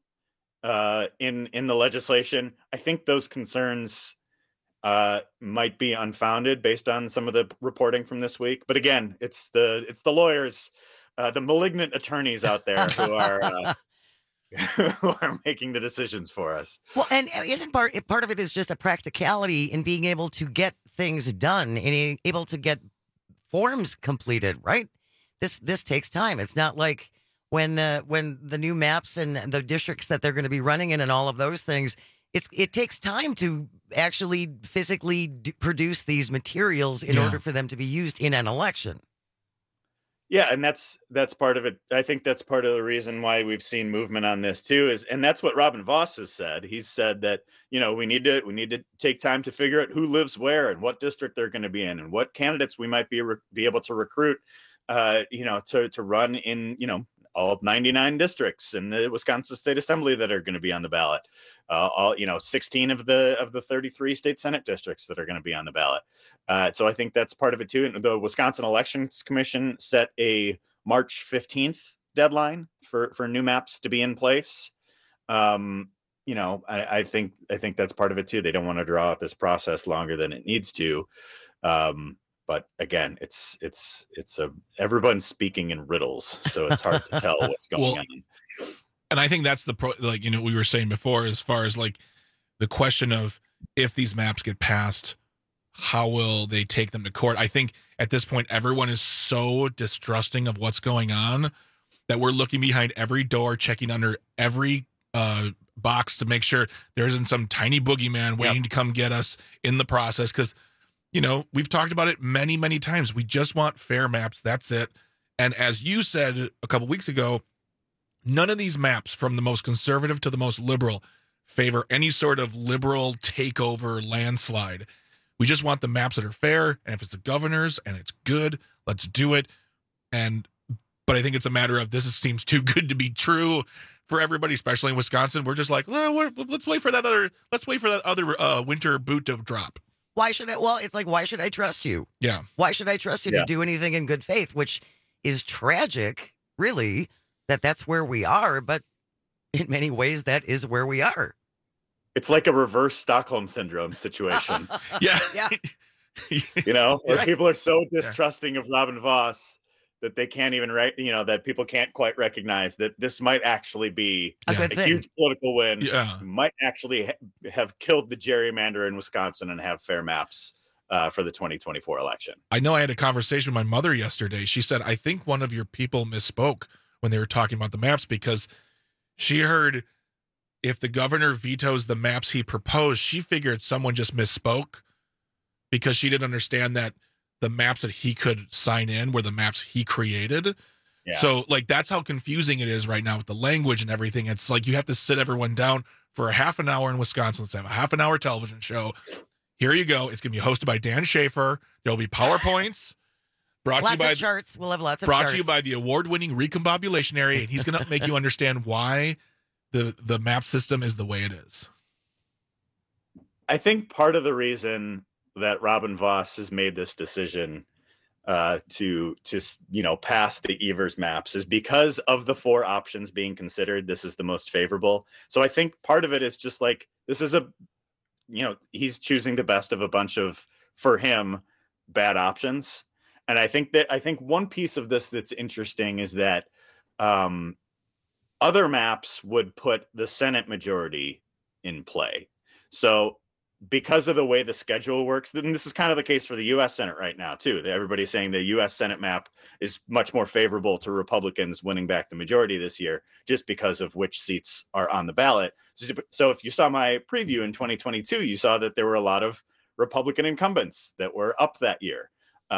in the legislation. I think those concerns might be unfounded based on some of the reporting from this week. But again, it's the lawyers, the malignant attorneys out there who are. Who are making the decisions for us. Well, and isn't part of it is just a practicality in being able to get things done and able to get forms completed, right? This takes time. It's not like when the new maps and the districts that they're going to be running in and all of those things, it takes time to actually physically produce these materials in order for them to be used in an election. Yeah, and that's part of it. I think that's part of the reason why we've seen movement on this too. And that's what Robin Vos has said. He's said that, you know, we need to take time to figure out who lives where and what district they're going to be in and what candidates we might be able to recruit, you know, to run in, you know, all 99 districts in the Wisconsin State Assembly that are going to be on the ballot. All, you know, 16 of the 33 state Senate districts that are going to be on the ballot. So I think that's part of it too. And the Wisconsin Elections Commission set a March 15th deadline for new maps to be in place. You know, I think that's part of it too. They don't want to draw out this process longer than it needs to. But again, it's everyone's speaking in riddles, so it's hard to tell what's going on. And I think that's like, you know, we were saying before, as far as like the question of if these maps get passed, how will they take them to court? I think at this point, everyone is so distrusting of what's going on that we're looking behind every door, checking under every box to make sure there isn't some tiny boogeyman waiting to come get us in the process. Because, you know, we've talked about it many, many times. We just want fair maps. That's it. And as you said a couple weeks ago, none of these maps, from the most conservative to the most liberal, favor any sort of liberal takeover landslide. We just want the maps that are fair. And if it's the governor's and it's good, let's do it. But I think it's a matter of this seems too good to be true for everybody, especially in Wisconsin. We're just like, let's wait for that other winter boot to drop. Why should I? Well, it's like, why should I trust you? Yeah. Why should I trust you to do anything in good faith? Which is tragic, really, that's where we are. But in many ways, that is where we are. It's like a reverse Stockholm syndrome situation. Yeah. You know, where people are so distrusting of Robin Vos that they can't even that people can't quite recognize that this might actually be a good thing. Huge political win. Yeah. Might actually have killed the gerrymander in Wisconsin and have fair maps for the 2024 election. I know I had a conversation with my mother yesterday. She said, I think one of your people misspoke when they were talking about the maps, because she heard if the governor vetoes the maps he proposed, she figured someone just misspoke because she didn't understand that the maps that he could sign in were the maps he created. Yeah. So like, that's how confusing it is right now with the language and everything. It's like, you have to sit everyone down for a half an hour in Wisconsin. Let's have a half an hour television show. Here you go. It's going to be hosted by Dan Schaefer. There'll be PowerPoints. Lots of charts. We'll have lots of charts. Brought to you by the award-winning Recombobulationary, and he's going to make you understand why the map system is the way it is. I think part of the reason that Robin Vos has made this decision to pass the Evers maps is because of the 4 options being considered. This is the most favorable. So I think part of it is just like, this is he's choosing the best of a bunch of, for him, bad options. And I think one piece of this that's interesting is that other maps would put the Senate majority in play. So because of the way the schedule works, then this is kind of the case for the U.S. Senate right now, too. Everybody's saying the U.S. Senate map is much more favorable to Republicans winning back the majority this year, just because of which seats are on the ballot. So if you saw my preview in 2022, you saw that there were a lot of Republican incumbents that were up that year.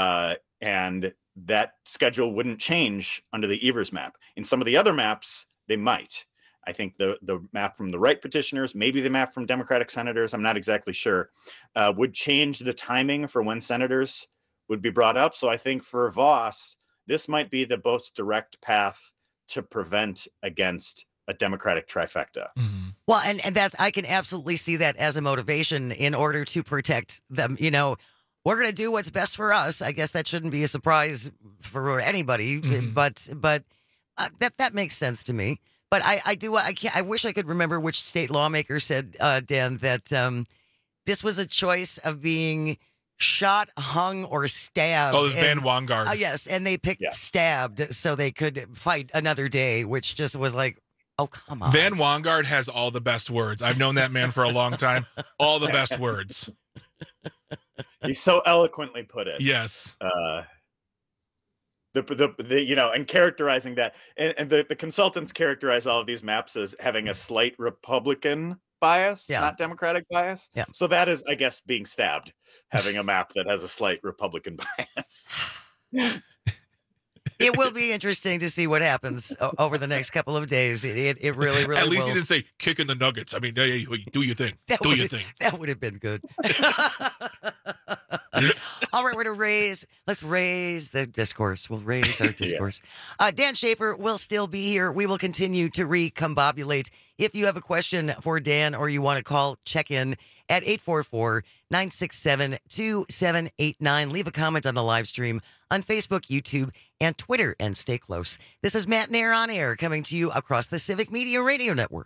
And that schedule wouldn't change under the Evers map. In some of the other maps, they might. I think the map from the right petitioners, maybe the map from Democratic senators, I'm not exactly sure, would change the timing for when senators would be brought up. So I think for Vos, this might be the most direct path to prevent against a Democratic trifecta. Mm-hmm. Well, and that's, I can absolutely see that as a motivation in order to protect them. We're going to do what's best for us. I guess that shouldn't be a surprise for anybody, mm-hmm. but that makes sense to me. But I wish I could remember which state lawmaker said, Dan, that this was a choice of being shot, hung, or stabbed. Oh, it was Van Wangard. Yes, and they picked stabbed so they could fight another day, which just was like, oh, come on. Van Wangard has all the best words. I've known that man for a long time. All the best words. He so eloquently put it. Yes. And characterizing that, and the consultants characterize all of these maps as having a slight Republican bias, not Democratic bias. Yeah. So that is, I guess, being stabbed, having a map that has a slight Republican bias. It will be interesting to see what happens over the next couple of days. It really, really At least will. he didn't say kicking the Nuggets. I mean, do your thing. Do your thing. That would have been good. All right, let's raise the discourse. We'll raise our discourse. Dan Schaefer will still be here. We will continue to recombobulate. If you have a question for Dan or you want to call, check in at 844-967-2789. Leave a comment on the live stream on Facebook, YouTube, and Twitter, and stay close. This is Matt Nair on Air, coming to you across the Civic Media Radio Network.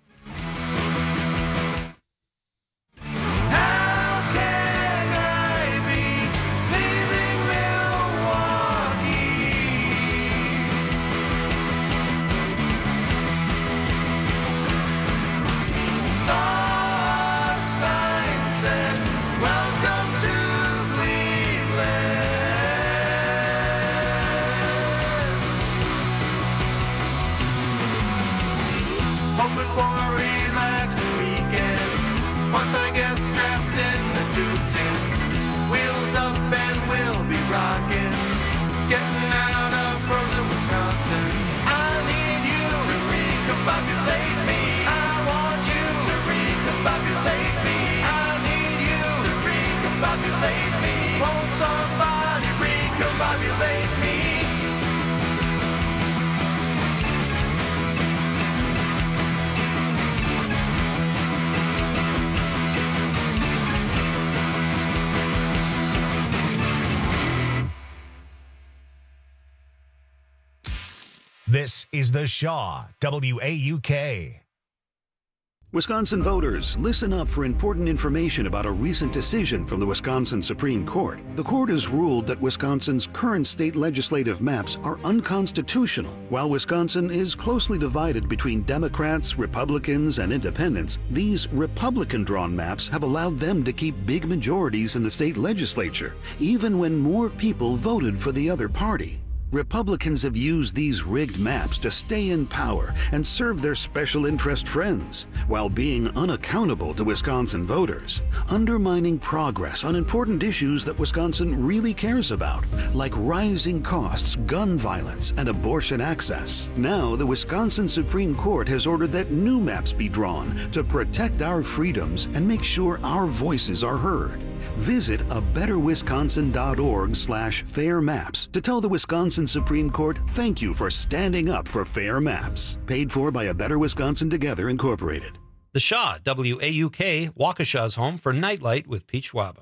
Once I get strapped in the tube-tin, wheels up and we'll be rocking, getting out of frozen Wisconsin. I need you to recombobulate me. I want you to recombobulate me. I need you to recombobulate me. Won't somebody recombobulate me? This is the Shaw, WAUK. Wisconsin voters, listen up for important information about a recent decision from the Wisconsin Supreme Court. The court has ruled that Wisconsin's current state legislative maps are unconstitutional. While Wisconsin is closely divided between Democrats, Republicans, and independents, these Republican-drawn maps have allowed them to keep big majorities in the state legislature, even when more people voted for the other party. Republicans have used these rigged maps to stay in power and serve their special interest friends, while being unaccountable to Wisconsin voters, undermining progress on important issues that Wisconsin really cares about, like rising costs, gun violence, and abortion access. Now, the Wisconsin Supreme Court has ordered that new maps be drawn to protect our freedoms and make sure our voices are heard. Visit abetterwisconsin.org/fair maps to tell the Wisconsin Supreme Court thank you for standing up for fair maps. Paid for by A Better Wisconsin Together, Incorporated. The Shaw, WAUK, Waukesha's home for Nightlight with Pete Schwaba.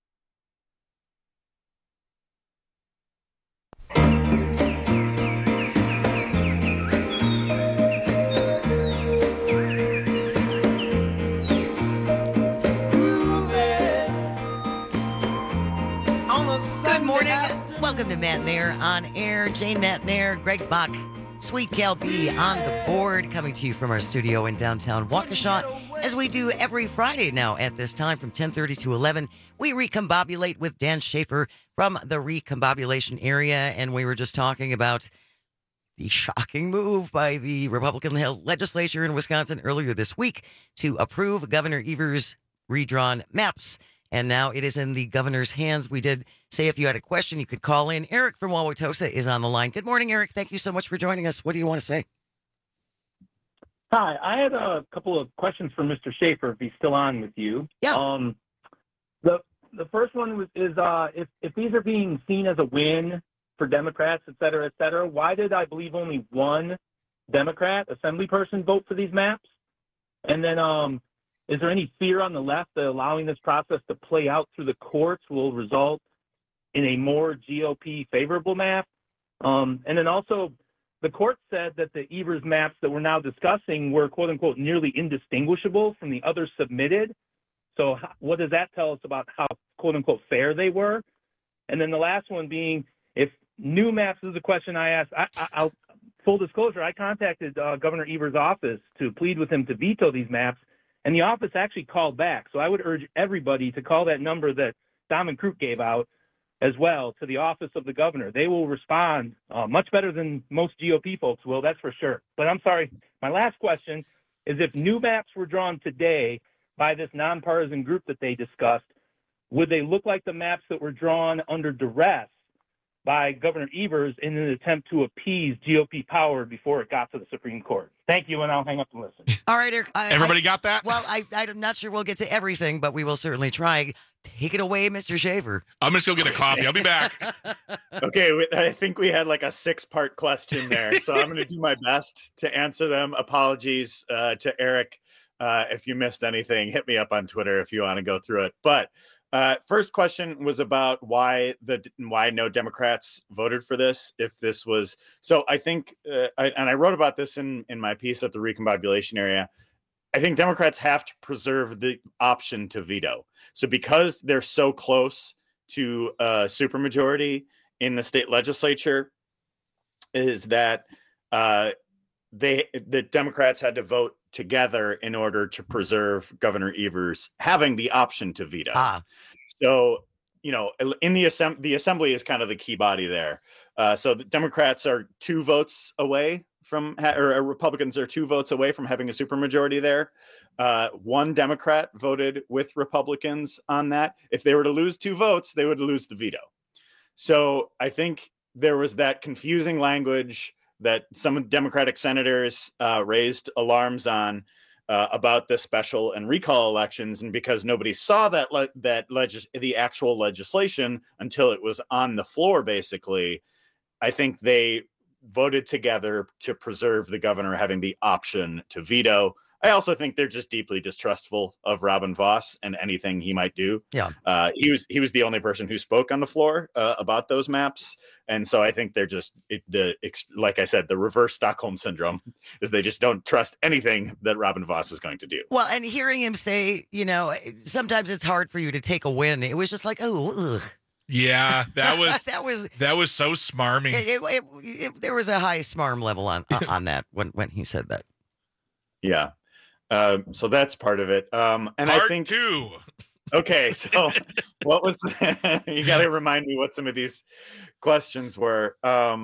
Welcome to Matt Nair on air. Jane Matt Nair, Greg Bach, Sweet Cal B on the board, coming to you from our studio in downtown Waukesha. As we do every Friday now at this time from 10:30 to 11, we recombobulate with Dan Schaefer from the recombobulation area. And we were just talking about the shocking move by the Republican-held legislature in Wisconsin earlier this week to approve Governor Evers' redrawn maps. And now it is in the governor's hands. We did say if you had a question, you could call in. Eric from Wauwatosa is on the line. Good morning, Eric. Thank you so much for joining us. What do you want to say? Hi. I had a couple of questions for Mr. Schaefer, if he's still on with you. Yeah. The first one is if these are being seen as a win for Democrats, et cetera, why did I believe only one Democrat assembly person vote for these maps? And then is there any fear on the left that allowing this process to play out through the courts will result in a more GOP favorable map? And then also, the court said that the Evers maps that we're now discussing were, quote unquote, nearly indistinguishable from the others submitted. So what does that tell us about how, quote unquote, fair they were? And then the last one being, if new maps is a question I asked, I'll full disclosure, I contacted Governor Evers' office to plead with him to veto these maps. And the office actually called back. So I would urge everybody to call that number that Simon Kruk gave out as well to the office of the governor. They will respond much better than most GOP folks will, that's for sure. But I'm sorry, my last question is if new maps were drawn today by this nonpartisan group that they discussed, would they look like the maps that were drawn under duress by Governor Evers in an attempt to appease GOP power before it got to the Supreme Court? Thank you, and I'll hang up and listen. All right, Eric. Everybody got that? Well, I'm not sure we'll get to everything, but we will certainly try. Take it away, Mr. Schaefer. I'm just going to go get a coffee. I'll be back. Okay, I think we had like a 6-part question there, so I'm going to do my best to answer them. Apologies to Eric if you missed anything. Hit me up on Twitter if you want to go through it. But first question was about why no Democrats voted for this. If this was so, I think, and I wrote about this in my piece at the recombobulation area. I think Democrats have to preserve the option to veto. So because they're so close to a supermajority in the state legislature, is that the Democrats had to vote together in order to preserve Governor Evers having the option to veto. So, you know, in the assembly is kind of the key body there. So the Democrats are 2 votes away from, or Republicans are 2 votes away from having a supermajority there. 1 Democrat voted with Republicans on that. If they were to lose 2 votes, they would lose the veto. So I think there was that confusing language that some Democratic senators raised alarms on about the special and recall elections, and because nobody saw the actual legislation until it was on the floor, basically, I think they voted together to preserve the governor having the option to veto. I also think they're just deeply distrustful of Robin Vos and anything he might do. Yeah. He was the only person who spoke on the floor about those maps. And so I think they're just like I said, the reverse Stockholm syndrome is they just don't trust anything that Robin Vos is going to do. Well, and hearing him say, sometimes it's hard for you to take a win. It was just like, oh, ugh. Yeah, that was that was so smarmy. There was a high smarm level on that when he said that. Yeah. So that's part of it. And I think two. Okay, so what was you got to remind me what some of these questions were.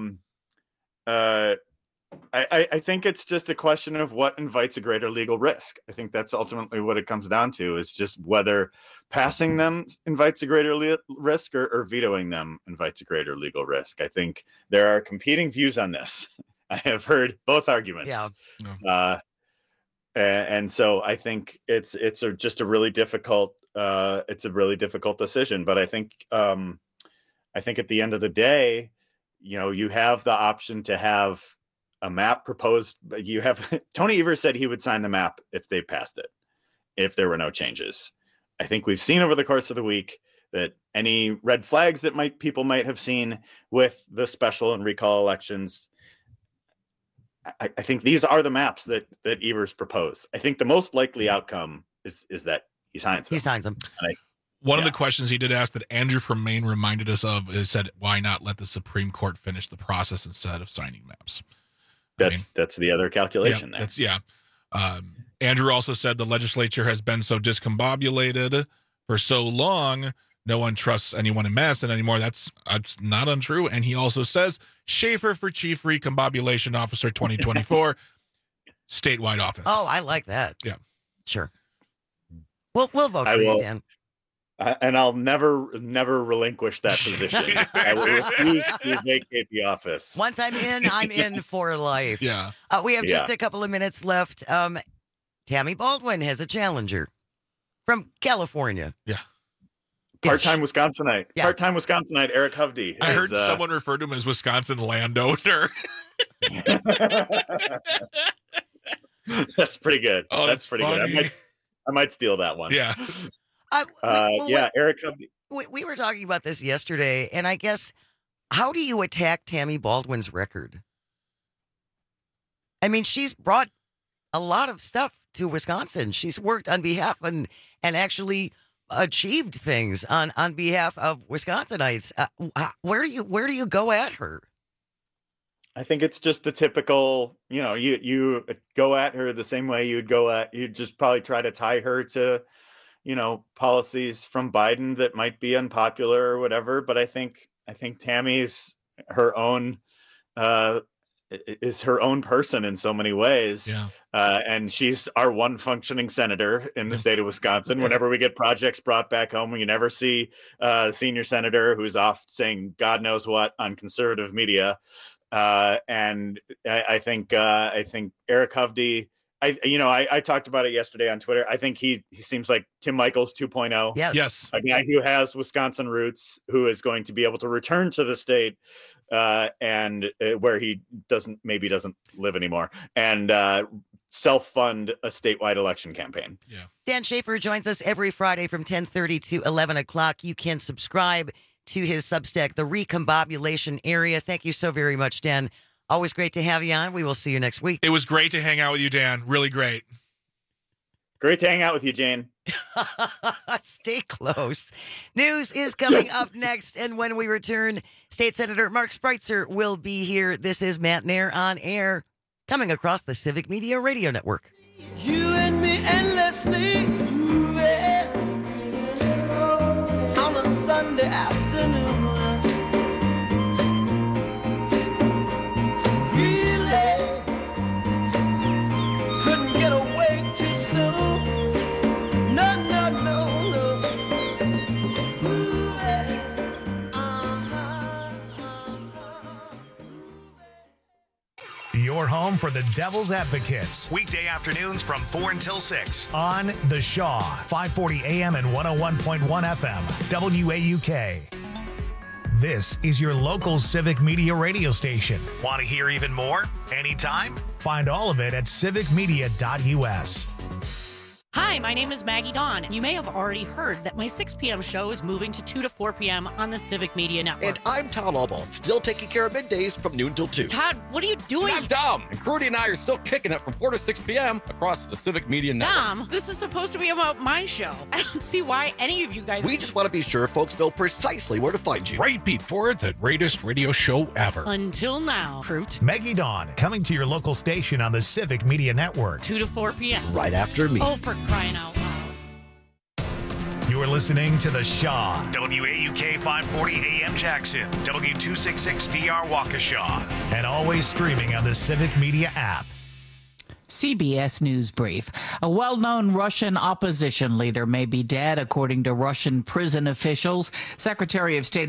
I think it's just a question of what invites a greater legal risk. I think that's ultimately what it comes down to, is just whether passing them invites a greater risk or vetoing them invites a greater legal risk. I think there are competing views on this. I have heard both arguments. Yeah. And so I think it's just a really difficult decision. But I think at the end of the day, you have the option to have a map proposed. You have Tony Evers said he would sign the map if they passed it, if there were no changes. I think we've seen over the course of the week that any red flags that people might have seen with the special and recall elections, I think these are the maps that Evers proposed. I think the most likely outcome is that he signs them. He signs them. One of the questions he did ask that Andrew from Maine reminded us of is said, why not let the Supreme Court finish the process instead of signing maps? That's the other calculation there. Andrew also said the legislature has been so discombobulated for so long, no one trusts anyone in Madison anymore. That's not untrue. And he also says Schaefer for Chief Recombobulation Officer 2024, statewide office. Oh, I like that. Yeah, sure. We'll vote for you, Dan. And I'll never relinquish that position. I will refuse to vacate the office. Once I'm in for life. Yeah. We have just a couple of minutes left. Tammy Baldwin has a challenger from California. Yeah. Part-time Wisconsinite. Yeah. Part-time Wisconsinite Eric Hovde. I heard someone refer to him as Wisconsin landowner. That's pretty good. Oh, that's pretty funny. good. I might steal that one. Yeah. Eric Hovde. We were talking about this yesterday, and I guess, how do you attack Tammy Baldwin's record? I mean, she's brought a lot of stuff to Wisconsin. She's worked on behalf and actually achieved things on behalf of Wisconsinites. Where do you go at her? I think it's just the typical, you go at her the same way you'd just probably try to tie her to, policies from Biden that might be unpopular or whatever. But I think Tammy's her own, is her own person in so many ways. Yeah. And she's our one functioning senator in the state of Wisconsin. Whenever we get projects brought back home, you never see a senior senator who's off saying God knows what on conservative media. And I think Eric Hovde, I talked about it yesterday on Twitter. I think he seems like Tim Michels 2.0. Yes. A guy who has Wisconsin roots, who is going to be able to return to the state and where he doesn't live anymore, and self-fund a statewide election campaign. Yeah. Dan Schaefer joins us every Friday from 10:30 to 11 o'clock. You can subscribe to his Substack, The Recombobulation Area. Thank you so very much, Dan. Always great to have you on. We will see you next week. It was great to hang out with you, Dan. Really great. Great to hang out with you, Jane. Stay close. News is coming up next, and when we return, State Senator Mark Spreitzer will be here. This is Matt Nair on Air, coming across the Civic Media Radio Network. You and me endlessly on a Sunday afternoon. Really couldn't get away too soon. No. Your home for the Devil's Advocates. Weekday afternoons from 4 until 6 on The Shaw, 540 AM and 101.1 FM, WAUK. This is your local Civic Media radio station. Want to hear even more? Anytime? Find all of it at civicmedia.us. Hi, my name is Maggie Dawn. You may have already heard that my 6 p.m. show is moving to 2 to 4 p.m. on the Civic Media Network. And I'm Todd Albaugh, still taking care of middays from noon till 2. Todd, what are you doing? I'm Dom, and Crudy and I are still kicking it from 4 to 6 p.m. across the Civic Media Network. Dom, this is supposed to be about my show. I don't see why any of you guys... We just want to be sure folks know precisely where to find you. Right, Pete Ford, the greatest radio show ever. Until now, Fruit. Maggie Dawn, coming to your local station on the Civic Media Network. 2 to 4 p.m. Right after me. Oh, for crying out loud. You're listening to The Shaw. WAUK 540 AM Jackson. W266DR Waukesha. And always streaming on the Civic Media app. CBS News Brief. A well-known Russian opposition leader may be dead, according to Russian prison officials. Secretary of State